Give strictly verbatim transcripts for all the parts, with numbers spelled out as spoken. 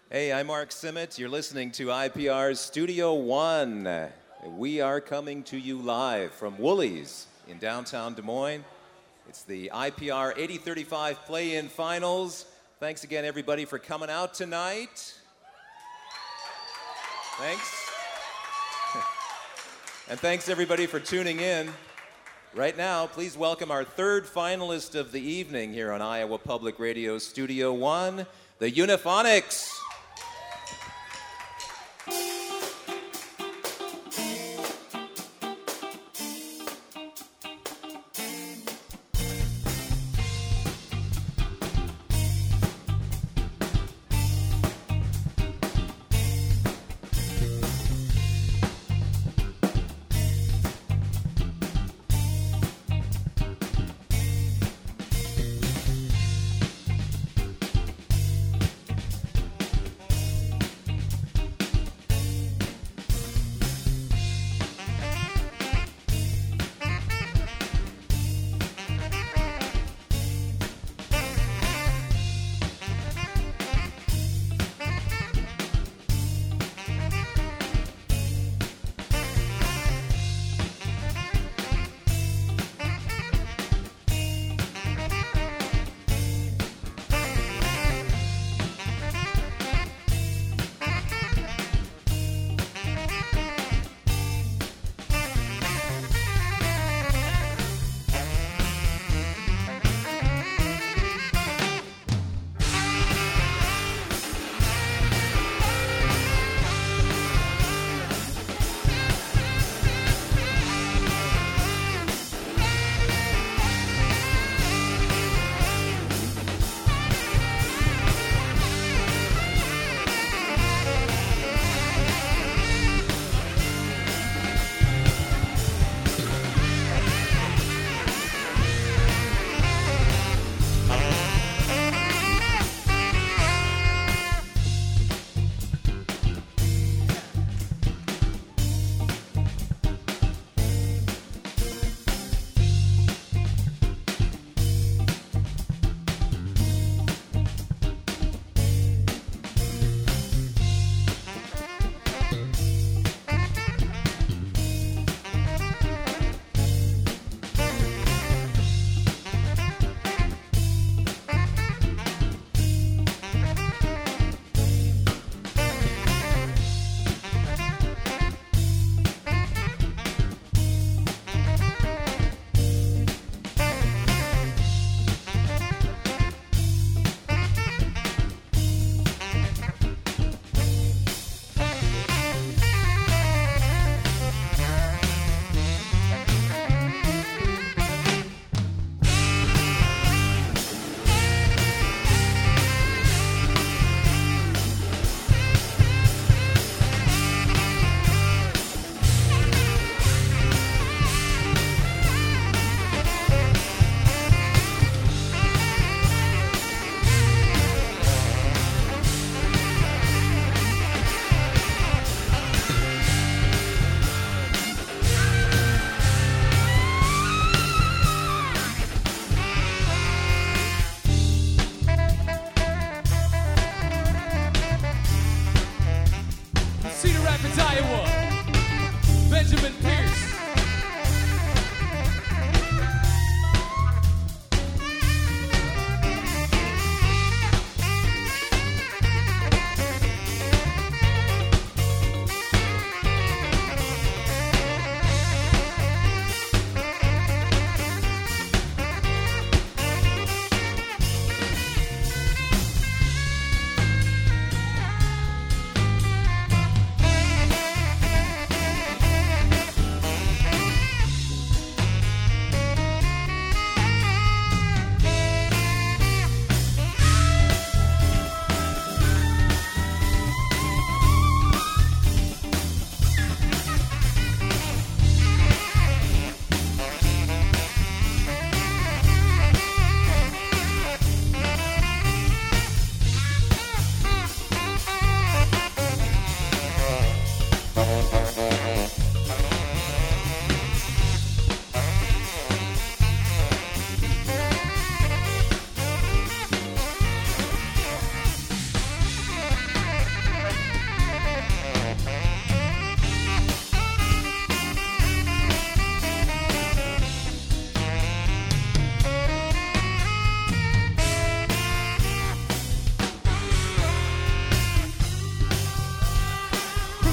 Hey, I'm Mark Simmet. You're listening to I P R's Studio One. We are coming to you live from Woolies in downtown Des Moines. It's the I P R eighty thirty-five Play-In Finals. Thanks again, everybody, for coming out tonight. Thanks. And thanks, everybody, for tuning in. Right now, please welcome our third finalist of the evening here on Iowa Public Radio Studio One, the Eunophonics.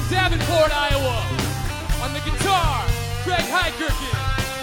Davenport, Iowa. On the guitar, Craig Heikirchen.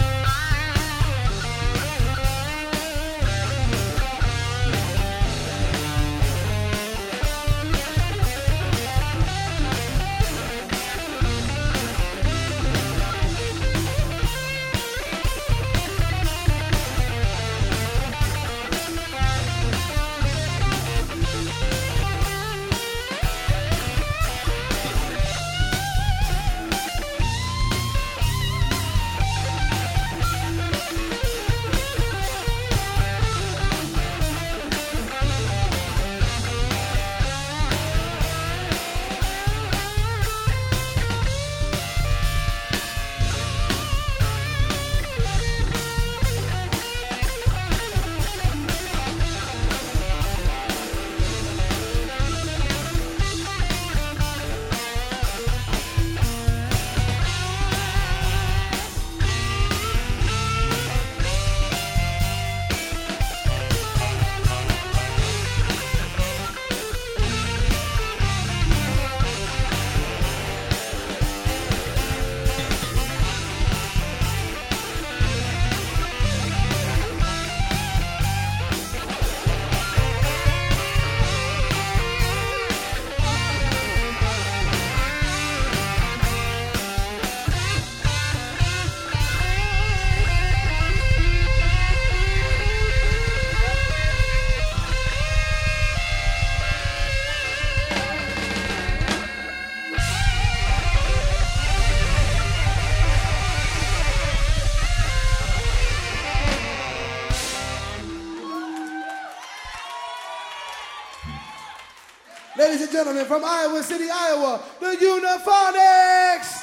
Ladies and gentlemen, from Iowa City, Iowa, the Uniphonics!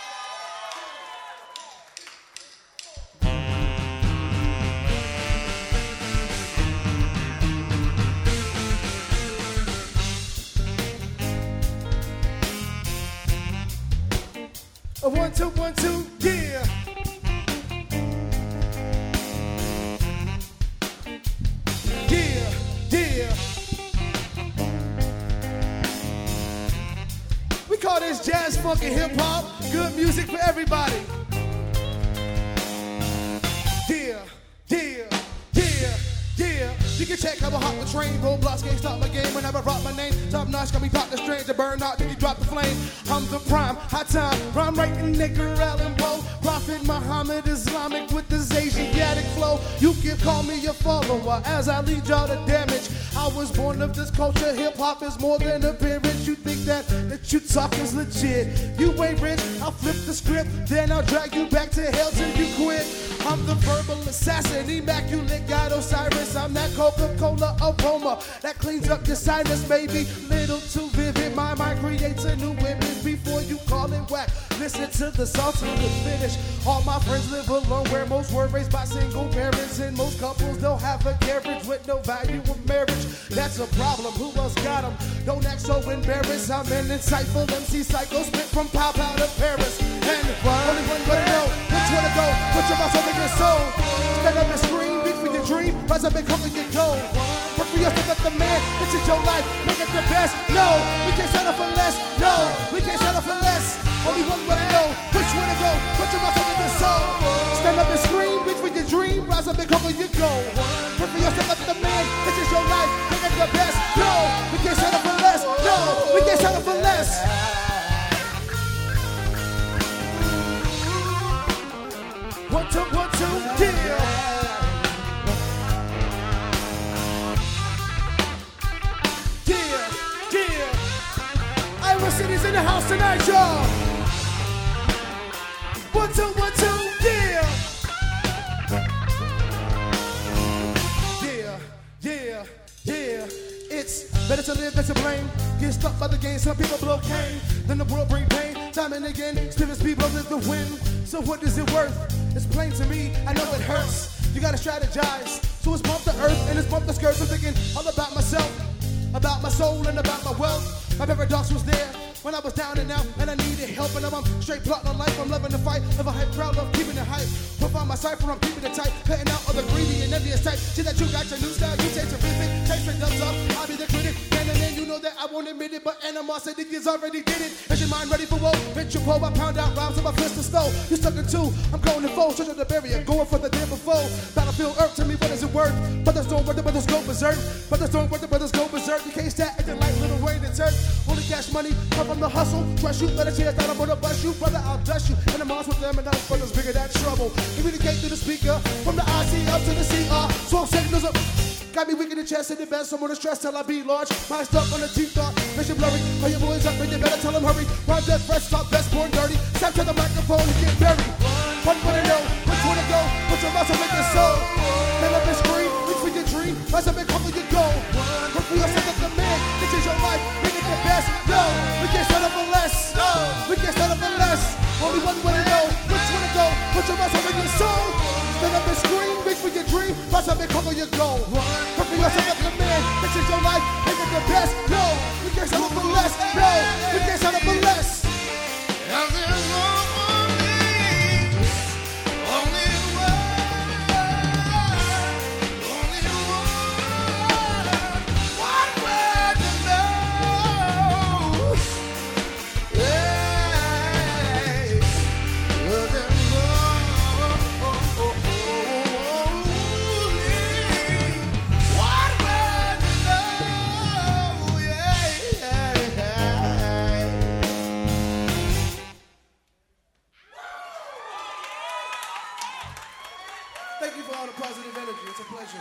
A one, two, one, two, yeah! Yeah, yeah! We call this jazz, funk, and hip hop. Good music for everybody. Yeah, yeah, yeah, yeah. You can check how I hop the train. Roadblocks can't stop my game whenever I rock my name. Top notch, got me pop the strings to burn out till you drop the flame. I'm the prime, hot time, rhyme writing nigga, Allen Poe. Prophet Muhammad Islamic with this Asiatic flow. You can call me a follower as I lead y'all to damage. I was born of this culture. Hip hop is more than appearance. You think that that you talk is legit? You ain't rich. I'll flip the script, then I'll drag you back to hell till you quit. I'm the verbal assassin, immaculate God Osiris. I'm that Coca-Cola aroma that cleans up your sinus, baby. Little too vivid, my mind creates a new image before you call it whack. Listen to the song to the finish. All my friends live alone, where most were raised by single parents, and most couples don't have a carriage with no value of marriage. That's a problem. Who else got them? Don't act so embarrassed. I'm an insightful M C psycho, spit from Pow Pow to Paris. And only one way to know which way to go. Put your mouth over your soul. Stand up and scream, reach for your dream. Rise up and conquer your goal. Work for yourself at the man. This is your life. Make it the best. No, we can't settle for less. No, we can't settle for less. Only one way to know which way to go. Put your mouth over your soul. Stand up and scream, reach for your dream. Rise up and conquer your goal. Work for yourself at the man. This is your life. Make it the best. No, we can't settle for less. No, we can't settle for less. One, two, one, two, yeah. Yeah, yeah. Iowa City's in the house tonight, y'all. One, two, one, two, yeah. Yeah, yeah, yeah. It's better to live than to blame. Get stuck by the game, some people blow cane. Then the world bring pain, time and again. Spirits be blown in the wind. So what is it worth? It's plain to me, I know it hurts. You gotta strategize. So it's bump the earth and it's bump the skirts. I'm thinking all about myself, about my soul and about my wealth. My paradox was there when I was down and out and I needed help. And now I'm straight plotting on life, I'm loving the fight. Never hype crowd, love keeping it hype. Profile my cipher, I'm keeping it tight. Cutting out all the greedy and envious type. See that you got your new style, you take terrific. Take straight dubs up, I'll be the critic. again and then you know that I won't admit it, but animosity is already did it. Is your mind ready for woe? Venture pro, I pound out rhymes with my fist and stove. You're stuck in two, I'm going to fold, church of the barrier, going for the day before. Battlefield earth, tell me what is it worth? Brothers don't work, the brothers go berserk. Brothers don't work, the brothers go berserk. You can't stack acting like Little Wayne and Turk. Only cash money, come from the hustle. Trust you, better chance that I'm gonna bust you. Brother, I'll dust you. And I'm with them and those brothers bigger that trouble. Communicate through the speaker, from the I C up to the C R. Smoke signals up. Got me weak in the chest in the best, I'm on the stress till I be large. Mind stuck on the teeth thought, vision blurry. Call your boys up and you better tell them hurry. Rhyme dead fresh, top best, born dirty. Step to the microphone and get buried. One wanna know, which one to go? Put your muscle in your soul. Stand up and scream, reach for your dream. Rise up and cover your goal. Work for yourself as a man, this is your life, make it the best. No, we can't settle for less. No, we can't settle for less. Only one wanna know, which one to go? Put your muscle in your soul. Stand up and scream, reach for your dream. Rise up and cover your goal. Work for yourself as a man, this is your life, make it the best. No, we can't settle for less. No, we can't settle for less. Thank you for all the positive energy. It's a pleasure.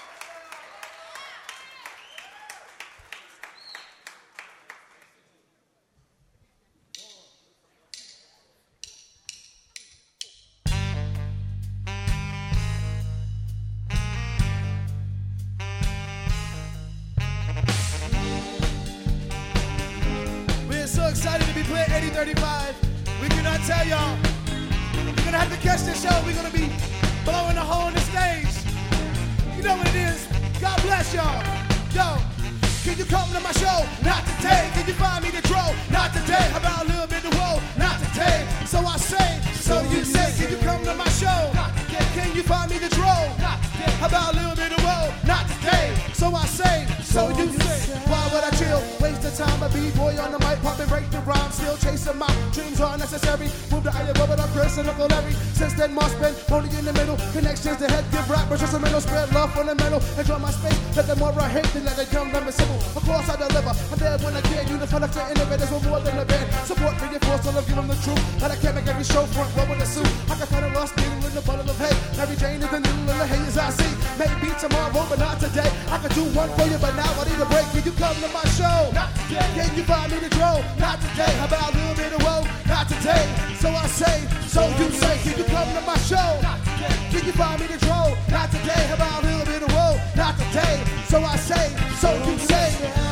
We're so excited to be playing eighty thirty-five. We cannot tell y'all. You're gonna have to catch this show. We're gonna be blowing a hole in the stage. You know what it is. God bless y'all. Yo, can you come to my show? Not today. Can you find me the troll? Not today. How about a little bit of woe? Not today. So I say, so you say, can you come to my show? Not today. Can you find me the troll? Not today. How about a little bit of woe? Not today. So I say, so you say, why would I chill? Waste the time, a B-boy on the mic, popping, break the rhyme, still chasing my dreams are necessary. Move the iron over the Chris and Uncle Larry. Since then, Moss been only in the middle. Connections to head, give rappers just a middle, spread love fundamental. Enjoy my space, let them more I hate than let it come, remember simple. Of course I deliver, I'm there when I can. Unify the innovators with more than a band. Support me, of course, I'll give them the truth. But I can't make every show front row with a suit. I can find a lost needle in the bottle of hay. Mary Jane is the needle in the haze I see. Maybe tomorrow, but not today. I could do one for you, but now I need a break. Can you come to my show? Not today. Can you find me the drone? Not today. How about a little bit of woe? Not today. So I say, so you say, can you come to my show? Not today. Can you find me the drone? Not today. How about a little bit of woe? Not today. So I say, so you say.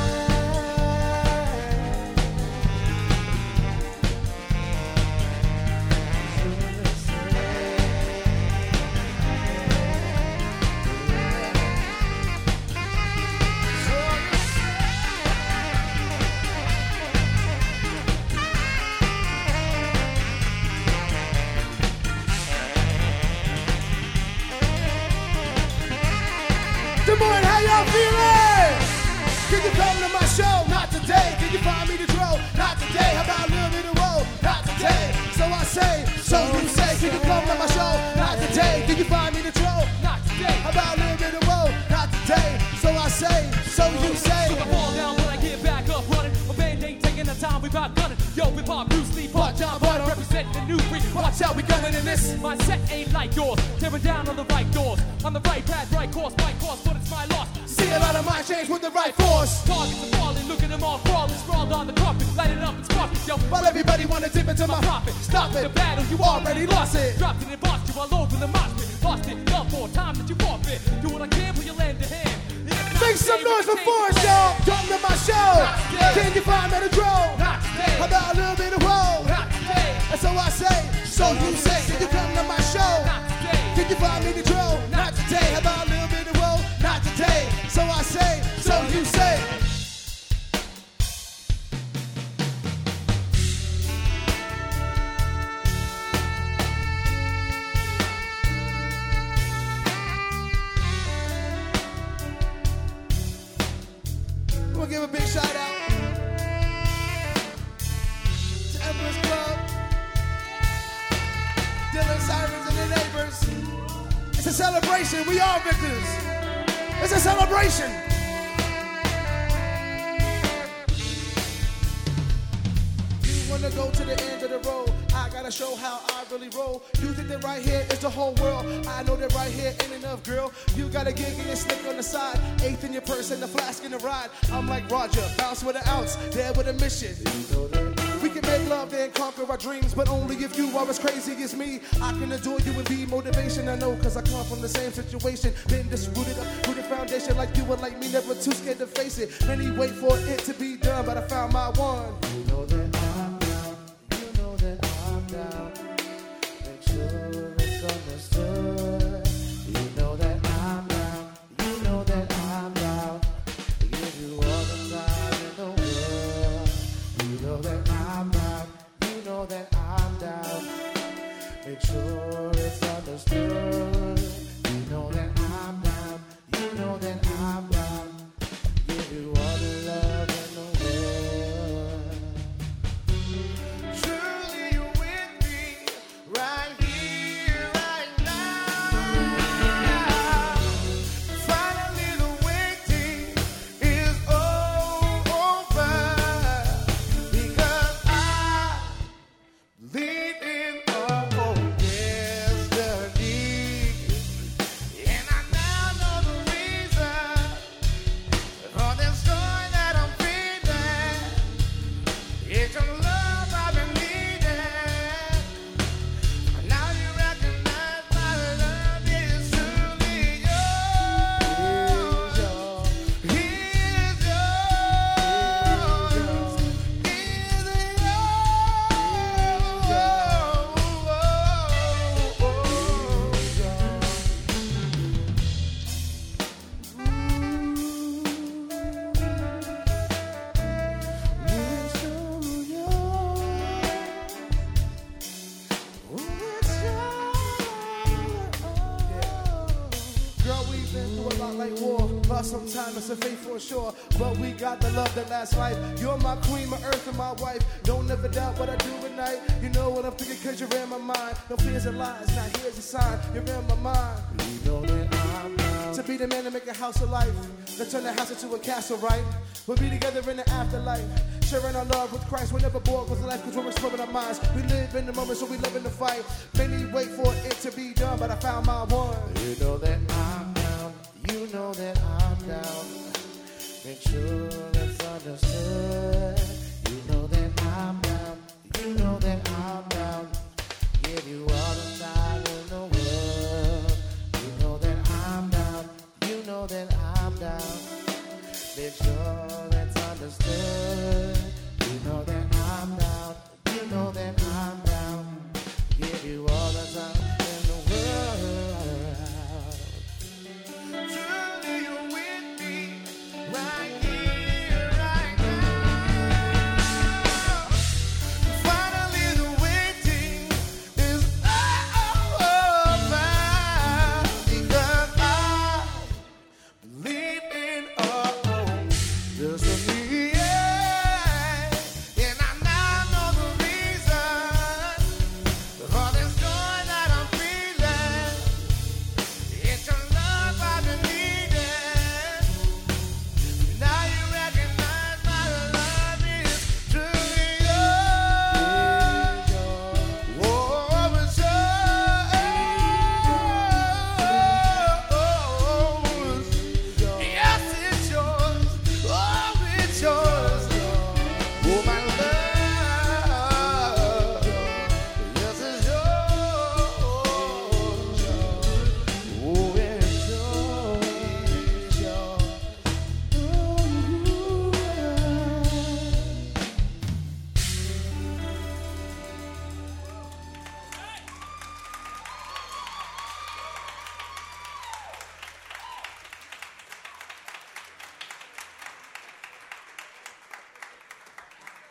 Des Moines, how y'all feeling? Can you come to my show? Not today. Can you find me the drone? Not today. How about a little bit of woe? Not today. So I say, so you say. Can you come to my show? Not today. Can you find me the drone? Not today. How about a little bit of woe? Not today. So I say, so you say. So I fall down when I get back up running. My band ain't taking the time, we about gunning. Yo, hip hop, Bruce Lee, Part John Bonham, representing the new breed. Watch out, we coming in this. My set ain't like yours. Tearing down on the right doors. On the right path, right course, right course, but it's my loss. See a lot of mind change with the right force. Targets are falling, look at them all crawling, sprawled on the carpet, lighting up and sparking, yo. While everybody wanna dip into my profit, stop it. The battle, you already lost it. Dropped it and bossed you all over the mosh pit. Lost it, fell for time that you forfeit. Do what I can, put your land to hand. Make some noise for Forrest, y'all. Come to my show. Can you find me the drone? How about a little bit of woe? And so I say, so you say, can you come to my show? Can you find me the drone? Not today. How about a little bit of woe? Not today. So I say, so you say. We'll give a big a celebration. We all victors. It's a celebration. You wanna go to the end of the road? I gotta show how I really roll. You think that right here is the whole world? I know that right here ain't enough, girl. You got a gig and you're slick on the side. Eighth in your purse and the flask in the ride. I'm like Roger, bounce with an ounce, there with a mission. We can make love and conquer our dreams, but only if you are as crazy as me. I can adore you and be motivation. I know, cause I come from the same situation. Been this rooted up, rooted foundation like you and like me, never too scared to face it. Many wait for it to be done, but I found my one. You know that I'm down, you know that I'm down. Make sure it's understood. You know that I'm down, you know that I'm down. I give you all the time in the world. You know that I'm down, you know that I'm down. Make sure it's understood. You know that I'm down, you know that I'm down. Give you all the love in the world. Truly you're with me right here, right now. Finally the waiting is over, because I believe in our own destiny. And I now know the reason for this joy that I'm feeling. It's your love I've been needing. Now you recognize my love is truly yours. Is yours. Is Girl, we've been through a lot like war. Lost some time, it's a fate for sure. But we got the love that lasts life. You're my queen, my earth, and my wife. Don't ever doubt what I do at night. You know what I'm thinking, cause you're in my mind. No fears and lies, now here's a sign. You're in my mind. You know that I'm down to be the man to make a house of life. Let's turn the house into a castle, right? We'll be together in the afterlife. Sharing our love with Christ. We're never bored with life, cause we're exploring our minds. We live in the moment, so we live in the fight. Many wait for it to be done, but I found my one. You know that I'm down. You know that I'm down. Make sure it's understood. You know that I'm down. You know that I'm down. Give you all the time in the world. You know that I'm down. You know that I'm down. Make sure it's understood. You know that I'm down. You know that I'm down. Give you all the time in the world. Truly you're with me right here, right now. Finally the waiting is over, because I believe in our own destiny. Yeah. And I now know the reason for this joy that I'm feeling. It's your love I've been needing. Now you recognize my love is truly yours. Oh, it's yours. Yes, it's yours. Oh, it's yours. Oh, my love. Yes, it's yours. Oh, it's yours. It's yours.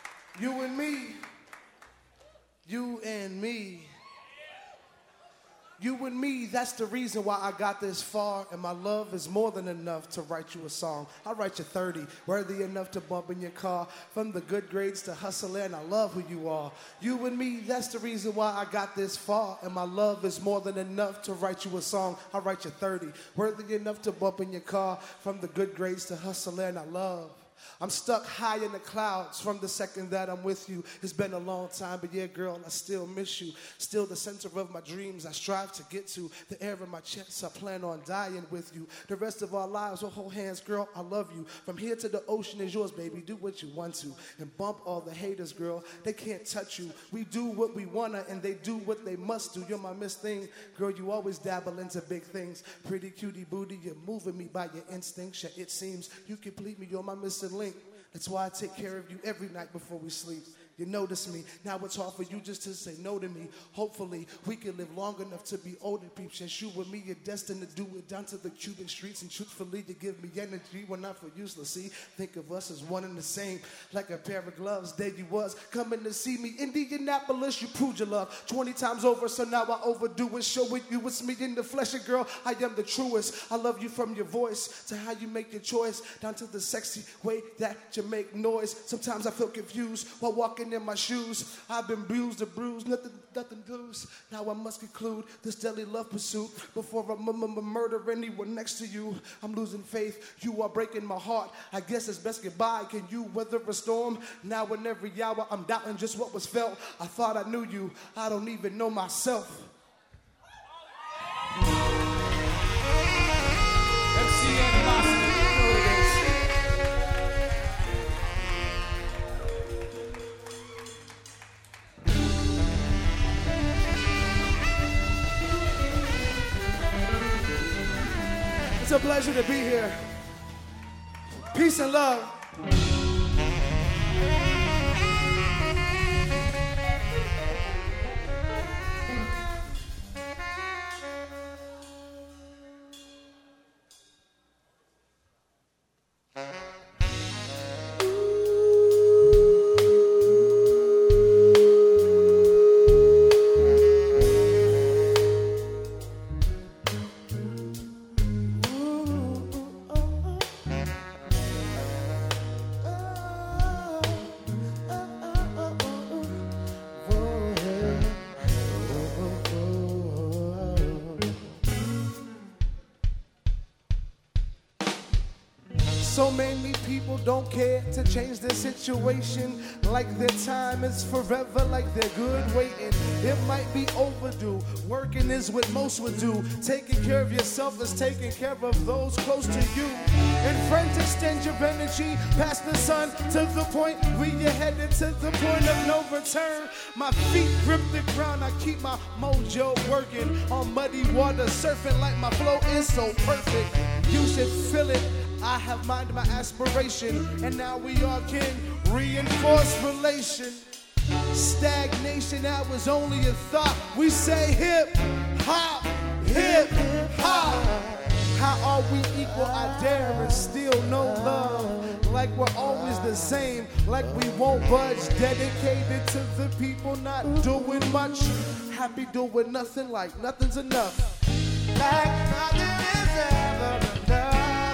You and me, you and me, You and me, that's the reason why I got this far. And my love is more than enough to write you a song. I write you thirty, worthy enough to bump in your car. From the good grades to hustling, I love who you are. You and me, that's the reason why I got this far. And my love is more than enough to write you a song. I write you thirty, worthy enough to bump in your car. From the good grades to hustling, I love. I'm stuck high in the clouds from the second that I'm with you. It's been a long time, but yeah, girl, I still miss you. Still the center of my dreams I strive to get to. The air in my chest, I plan on dying with you. The rest of our lives, we'll hold hands, girl, I love you. From here to the ocean is yours, baby. Do what you want to. And bump all the haters, girl. They can't touch you. We do what we wanna, and they do what they must do. You're my miss thing. Girl, you always dabble into big things. Pretty cutie booty, you're moving me by your instincts. Yeah, it seems you complete me. You're my missing link. That's why I take care of you every night before we sleep. You notice me. Now it's hard for you just to say no to me. Hopefully, we can live long enough to be older peeps. Yes, you and me, you're destined to do it down to the Cuban streets. And truthfully, you give me energy when I feel useless. See, think of us as one and the same. Like a pair of gloves, there you was, coming to see me. Indianapolis, you proved your love twenty times over, so now I overdo it. Show it you, it's me in the flesh. And girl, I am the truest. I love you from your voice to how you make your choice, down to the sexy way that you make noise. Sometimes I feel confused while walking in my shoes. I've been bruised and bruised, nothing, nothing to lose. Now I must conclude this deadly love pursuit before I m- m- murder anyone next to you. I'm losing faith. You are breaking my heart. I guess it's best goodbye. Can you weather a storm? Now in every hour, I'm doubting just what was felt. I thought I knew you. I don't even know myself. M C Animosity, you know what it is. It's a pleasure to be here. Peace and love. So many people don't care to change their situation. Like their time is forever, like they're good waiting. It might be overdue. Working is what most would do. Taking care of yourself is taking care of those close to you. And friends, extend your energy past the sun to the point where you're headed to the point of no return. My feet grip the ground, I keep my mojo working. On muddy water, surfing like my flow is so perfect. You should feel it. I have mind my aspiration, and now we all can reinforce relation. Stagnation, that was only a thought. We say hip, hop, hip, hop. How are we equal? I dare and still no love. Like we're always the same, like we won't budge. Dedicated to the people, not doing much. Happy doing nothing, like nothing's enough. Like nothing is ever enough.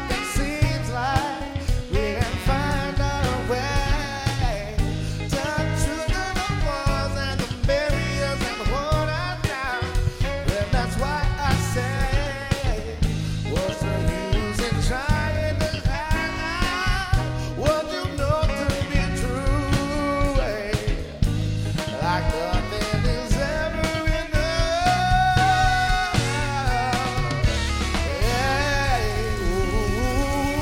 We can find our way. Touch the walls and the barriers and hold us down. And that's why I say, what's the use in trying to hide what you know to be true? Like nothing is ever enough. Yeah, ooh.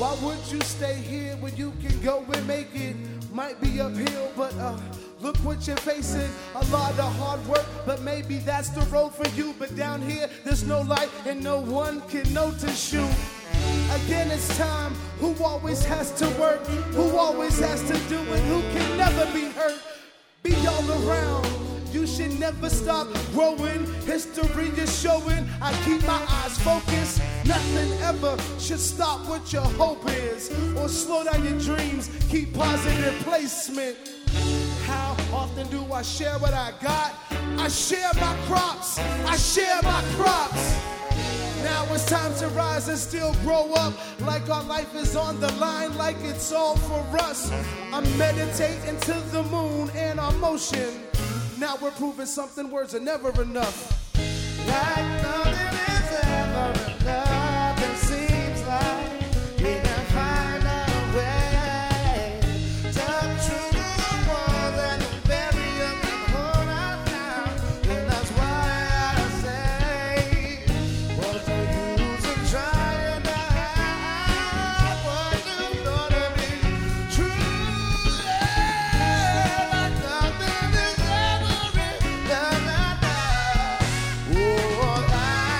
Why would you stay here when you can go and make it? Might be uphill, but uh, look what you're facing. A lot of hard work, but maybe that's the road for you. But down here, there's no light and no one can notice you. Again, it's time. Who always has to work? Who always has to do it? Who can never be hurt? Be all around. You should never stop growing. History is showing. I keep my eyes focused. Nothing ever should stop what your hope is or slow down your dreams. Keep positive placement. How often do I share what I got? I share my crops. I share my crops. Now it's time to rise and still grow up, like our life is on the line, like it's all for us. I'm meditating to the moon and our motion. Now we're proving something, words are never enough. Like nothing is ever enough, it seems like we can find a way. Talk true to the walls and the barriers that hold us down. And that's why I say, what's the use of trying to hide what is gonna be true? Yeah, like nothing is ever enough. Oh, I,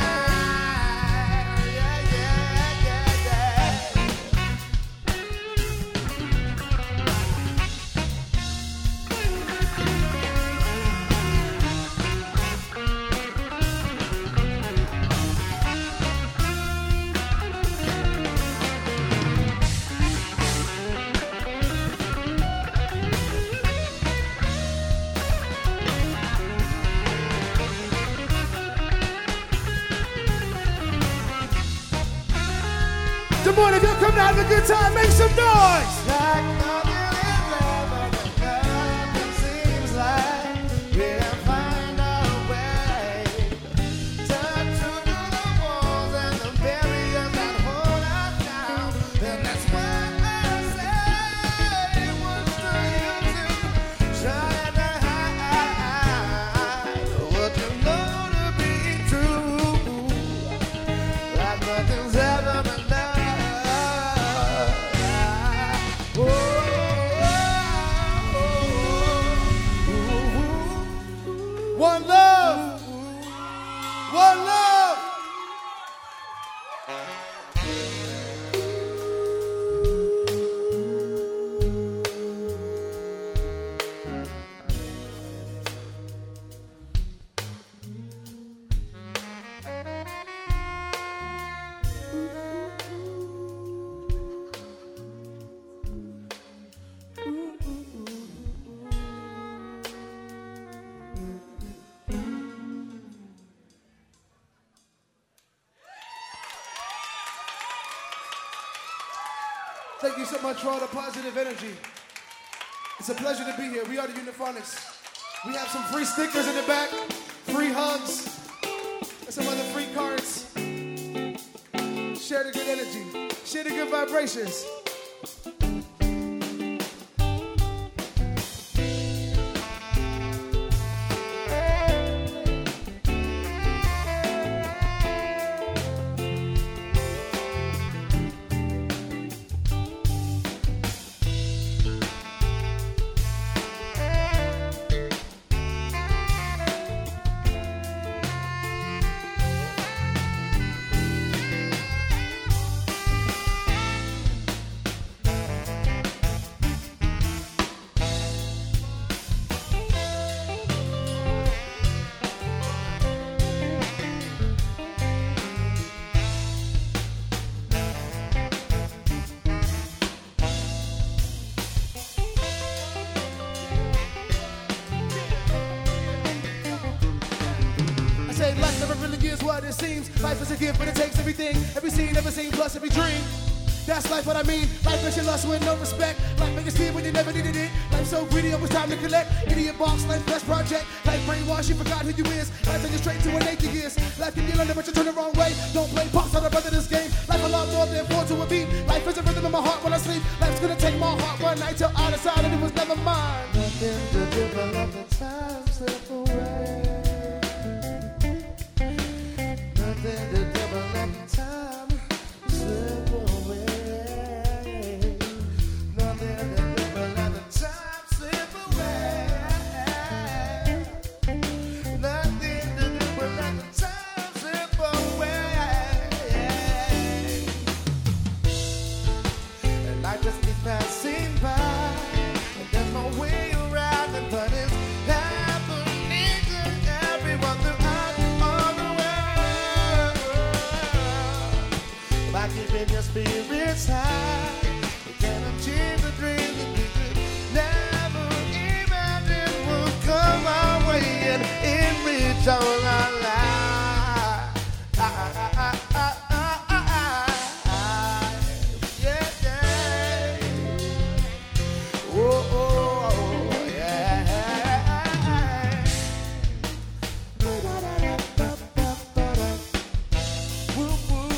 yeah, yeah, yeah, yeah. Good morning, if you're coming out of a good time, make some noise! Like nothing is ever enough, it seems like we can find our way. Touch to the walls and the barriers that hold us down. And that's why I say, what's the use in trying to hide what you know to be true? Like nothing's ever enough. One love, one love. Thank you so much for all the positive energy. It's a pleasure to be here. We are the Uniphonics. We have some free stickers in the back, free hugs, and some other free cards. Share the good energy. Share the good vibrations. Life never really is what it seems. Life is a gift, but it takes everything. Every scene, every scene, plus every dream. That's life, what I mean. Life makes you lust with no respect. Life makes you steal when you never needed it. Life so greedy, always time to collect. Idiot box, life best project. Life brainwash, you forgot who you is. Life takes you straight to an atheist. Life can deal under, but you turn the wrong way. Don't play pops on the brother this game. Life a lot more than four to a beat. Life is a rhythm in my heart when I sleep. Life's gonna take my heart one night till I decide and it was never mine. Nothing to do but let the time slip away. Nothing to do but let the time slip away. Life just keeps passing by, and there's no way around it, but it's happening to everyone throughout all the world. By keeping your spirits high, you can achieve the dreams that we could never imagine will come our way and enrich all our lives. I, I, I, I, I, I, yeah, yeah. Oh, oh, oh, yeah. Woo, woo.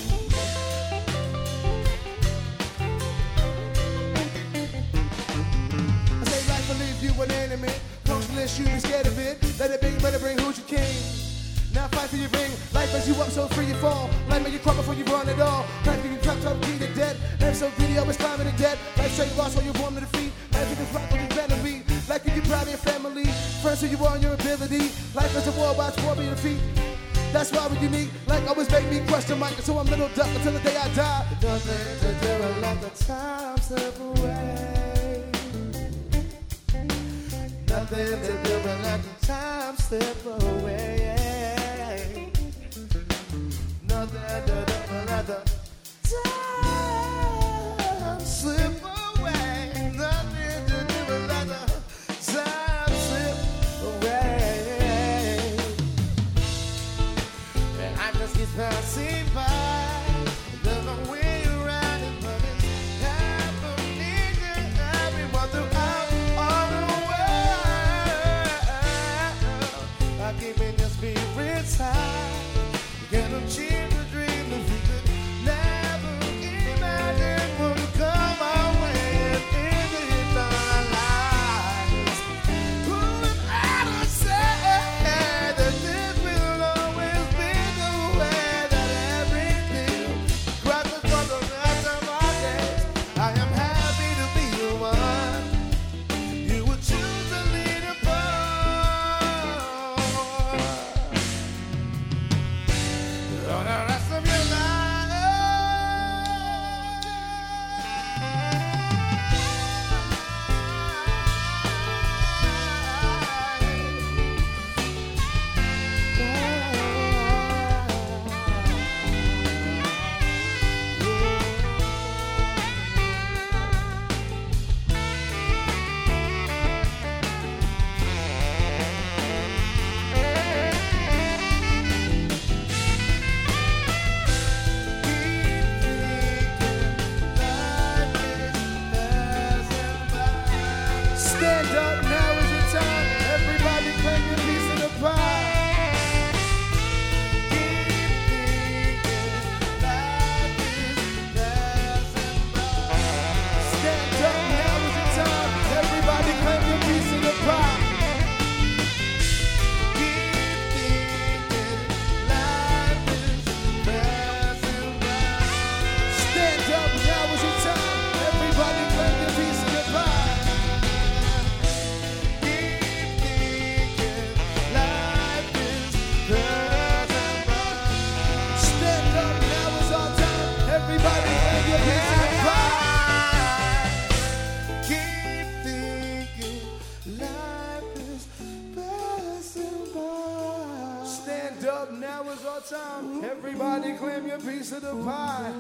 I say life will leave you an enemy. Functionless, you be scared of it. Let it be, let it bring who you came. Now fight for your ring. Life as you up, so free you fall. Life make you crumble before you run it all. Life give you trapped up, key to dead. Life so greedy, always climbing the dead. Life straight lost while you're born to defeat. Life you can rock when you're better be. Life give you proud of your family. Friends who you are and your ability. Life is a war, watch war be defeat. That's why we're unique. Like always make me question Mike, so I'm little duck until the day I die. It doesn't to do it let the time slip away. Nothing to do but let the time slip away. Nothing to do but let the time slip away. Nothing to do but let the time slip away. And I just keep passing by. There's no way around it, but it's happening to everyone throughout all the world. By keeping your spirits high, you can achieve the dream that we could never imagine would come our way and enrich our lives. Who would ever say that this will always be the way that everything crosses for the rest of our days? I am happy to be the one you would choose to lead upon for the rest of your life. Stand up, now is the time. Everybody claim your piece of the pie. Keep thinking life is passing by. Stand up, now is the time. Everybody claim your piece of the pie. Keep thinking life is passing by. Stand up, now is the time. Everybody claim your piece of the pie. Stand up, now is our time. Everybody claim your piece of the pie. Keep thinking life is passing by. Stand up, now is our time. Everybody claim your piece of the pie.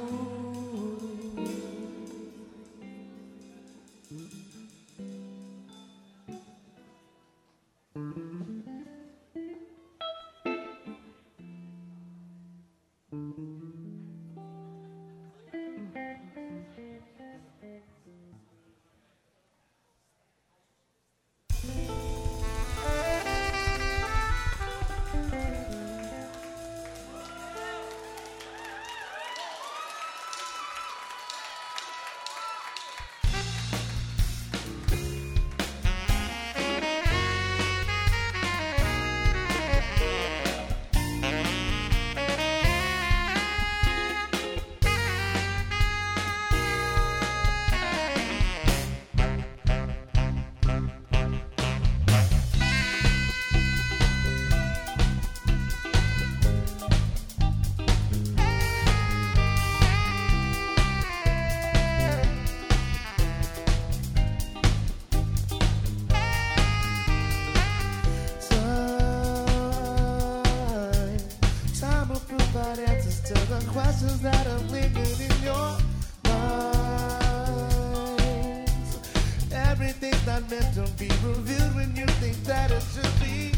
not meant to be revealed when you think that it should be.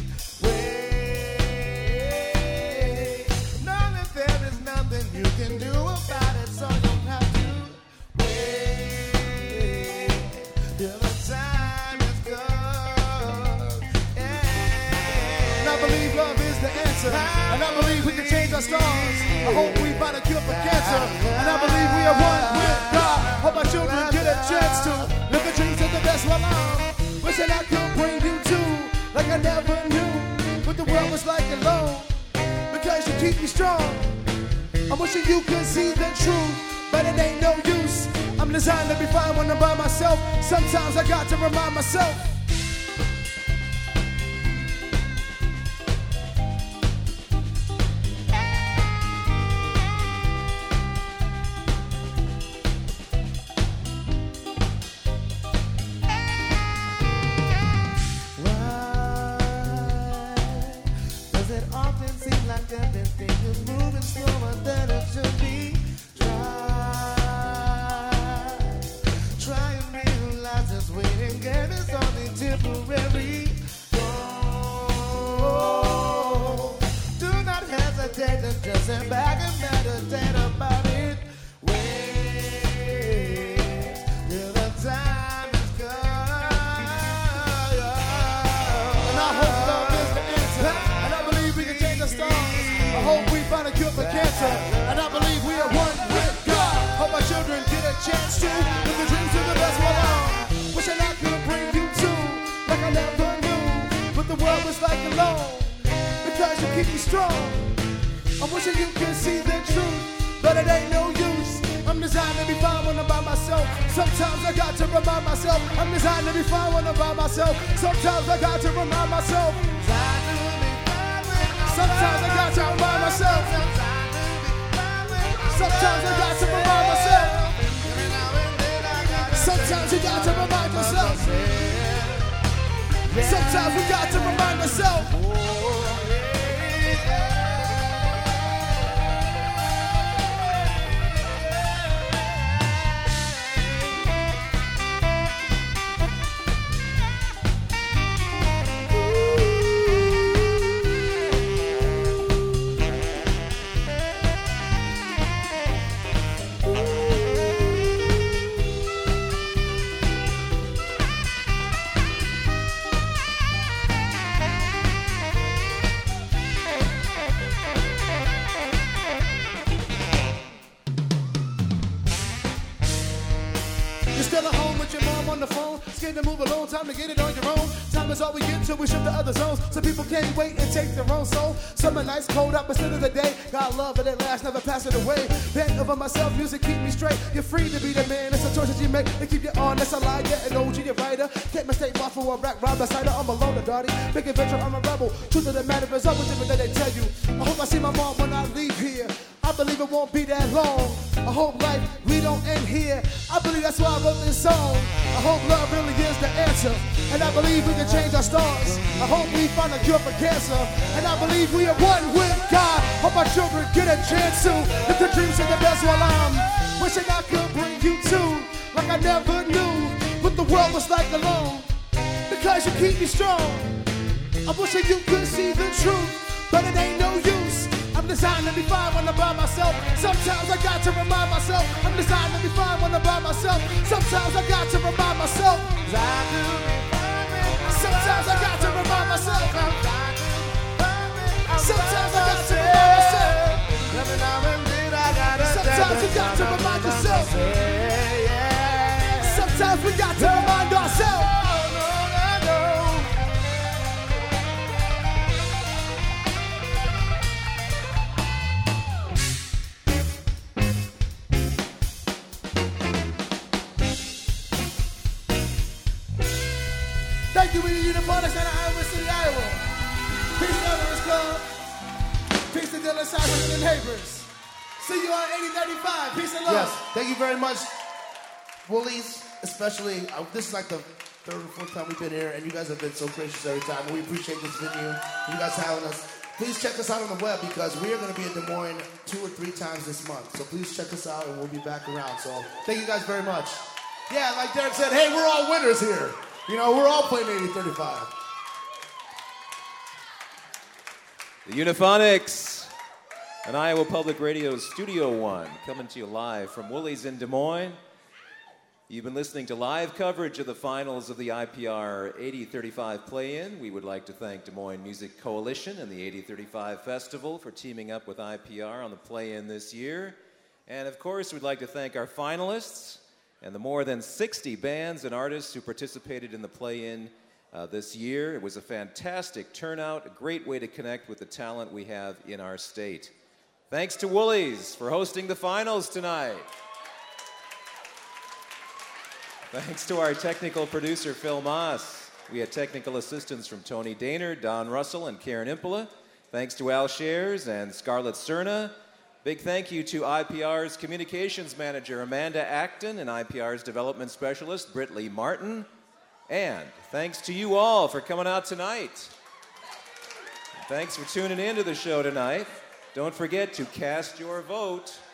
Wait, know that there is nothing you can do about it, so you don't have to wait till the time is gone. Yeah. And I believe love is the answer, and I believe we can change our stars. I hope we find a cure for cancer, and I believe we are one with God. Hope our children get a chance to live the dreams of the best while I'm wishing I could bring you to like I never knew what the world was like alone, because you keep me strong. I'm wishing you could see the truth, but it ain't no use. I'm designed to be fine when I'm by myself. Sometimes I got to remind myself. Everything is moving slower than it should be. Try, try and realize this waiting game is only temporary. Oh, do not hesitate and just sit back and meditate about it. Wait till the time is gone. And I hope love is the answer, and I believe we can change the stars. I hope we find a cure for cancer, and I believe we are one with God. Hope our children get a chance to live the dreams to the best while I'm wishing I could bring you to like I never knew what the world was like alone, because you keep me strong. I'm wishing you could see the truth, but it ain't no use. I'm designed to be fine when I'm by myself. Sometimes I got to remind myself. I'm designed to be fine when I'm by myself. Sometimes I got to remind myself. Sometimes I got to remind myself. Sometimes I got to remind myself. Sometimes you got to remind yourself. Sometimes we got to remind ourselves. To move along, time to get it on your own. Time is all we get till we shift to other zones, so people can't wait and take their own soul. Summer nights cold opposite of the day. God love it at last, never pass it away. Bent over myself, music keep me straight. You're free to be the man, it's a choice that you make. They keep you on, that's a lie, yeah, an O G, a writer. Can't mistake my for a rap, rob the cider. I'm a loner, daddy. Big adventure, I'm a rebel. Truth of the matter is always different than they tell you. I hope I see my mom when I leave here. I believe it won't be that long. I hope life, we don't end here. I believe that's why I wrote this song. I hope love really is the answer, and I believe we can change our stars. I hope we find a cure for cancer, and I believe we are one with God. Hope our children get a chance to live the dreams of the best while I'm wishing I could bring you to like I never knew what the world was like alone, because you keep me strong. I'm wishing you could see the truth, but it ain't no use. I'm designed to be fine when I'm by myself. Sometimes I got to remind myself. I'm designed to be fine when I'm by myself. Sometimes I got to remind myself. Sometimes I got to remind myself. Sometimes I got to remind myself. Sometimes you got to remind yourself. Sometimes we got to remind ourselves. Thank you, we need you to Center, Iowa City, Iowa. Peace to Others Club. Peace to Dylan Cypress and the neighbors. See you on eighty thirty-five. Peace and love. Yes, thank you very much, Woolies, especially. Uh, this is like the third or fourth time we've been here, and you guys have been so gracious every time. We appreciate this venue, you guys having us. Please check us out on the web, because we are going to be in Des Moines two or three times this month. So please check us out, and we'll be back around. So thank you guys very much. Yeah, like Derek said, hey, we're all winners here. You know, we're all playing eighty thirty-five. The Euphonics on Iowa Public Radio's Studio One, coming to you live from Woolies in Des Moines. You've been listening to live coverage of the finals of the I P R eighty thirty-five play-in. We would like to thank Des Moines Music Coalition and the eighty thirty-five Festival for teaming up with I P R on the play-in this year. And of course, we'd like to thank our finalists and the more than sixty bands and artists who participated in the play-in uh, this year. It was a fantastic turnout, a great way to connect with the talent we have in our state. Thanks to Woolies for hosting the finals tonight. Thanks to our technical producer, Phil Moss. We had technical assistance from Tony Daynard, Don Russell, and Karen Impola. Thanks to Al Shares and Scarlett Cerna. Big thank you to I P R's communications manager, Amanda Acton, and I P R's development specialist, Britt Lee Martin. And thanks to you all for coming out tonight. Thanks for tuning in to the show tonight. Don't forget to cast your vote.